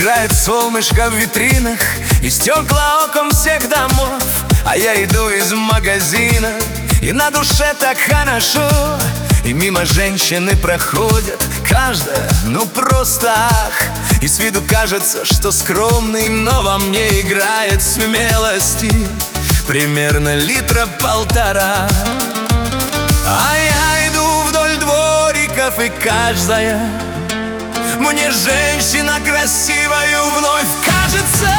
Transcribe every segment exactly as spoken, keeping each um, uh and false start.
Играет солнышко в витринах и стекла окон всех домов. А я иду из магазина, и на душе так хорошо. И мимо женщины проходят, каждая, ну просто ах. И с виду кажется, что скромный, но во мне играет смелости примерно литра полтора. А я иду вдоль двориков, и каждая мне женщина красивою вновь кажется.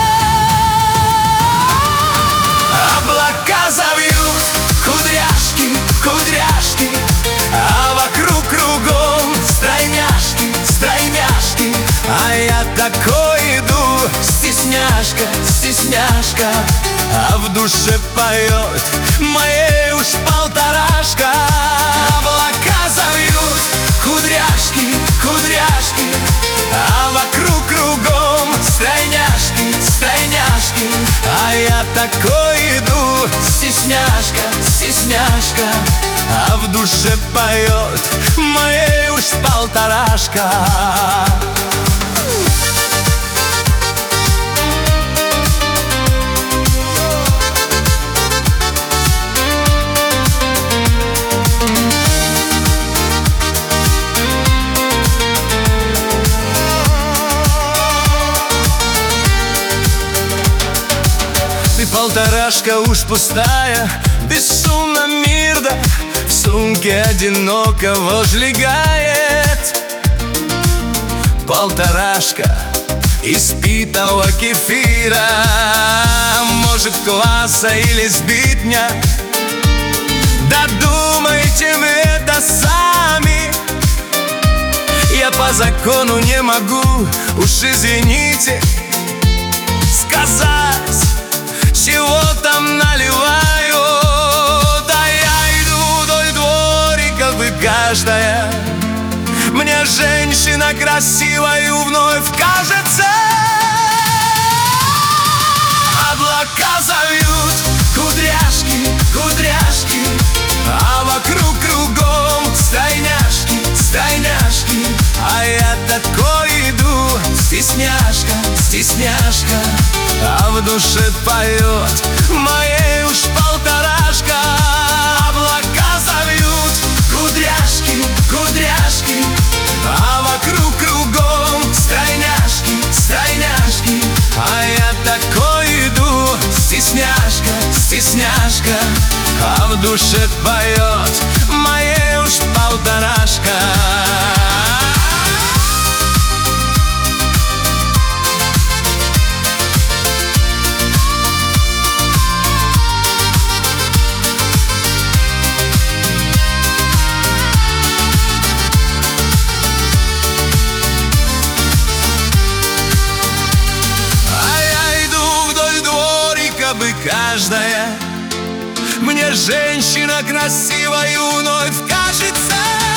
Облака завьют, кудряшки, кудряшки, а вокруг кругом стройняшки, стройняшки. А я такой иду, стесняшка, стесняшка, а в душе поет моей уж полторашка. Облака завьют, кудряшки, кудряшки, а вокруг кругом стройняшки, стройняшки. А я такой иду, стесняшка, стесняшка, а в душе поет моей уж полторашка. Ты полторашка уж пустая, бесшумно мир, да в сумке одиноко возлегает. Полторашка испитого кефира, может кваса или сбитня. Додумайте мы это сами, я по закону не могу, уж извините, сказать, чего там наливаю. Да я иду вдоль двориков, и каждая мне женщина красивою вновь кажется. Облака завьют, кудряшки, кудряшки, а вокруг кругом стройняшки, стройняшки. А я такой иду, стесняшка, стесняшка, а в душе поет моей уж полторашка. Облака завьют, кудряшки, кудряшки, а вокруг кругом стройняшки, стройняшки. А я такой иду, стесняшка, стесняшка, а в душе поет моей уж полторашка. Каждая мне женщина красивою вновь кажется.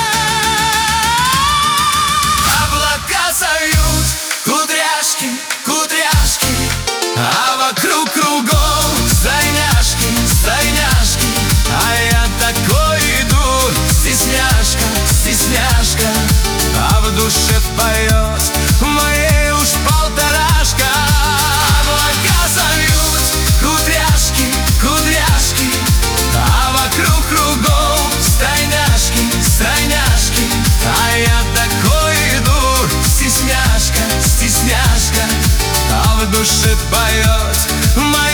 Облака завьют, кудряшки, кудряшки, а вокруг кругом стройняшки, стройняшки. А я такой иду, стесняшка, стесняшка, а в душе поет моей уж полторашка. Облака завьют, кудряшки, кудряшки, а вокруг кругом стройняшки, стройняшки. А я такой иду, стесняшка, стесняшка, а в душе поет моя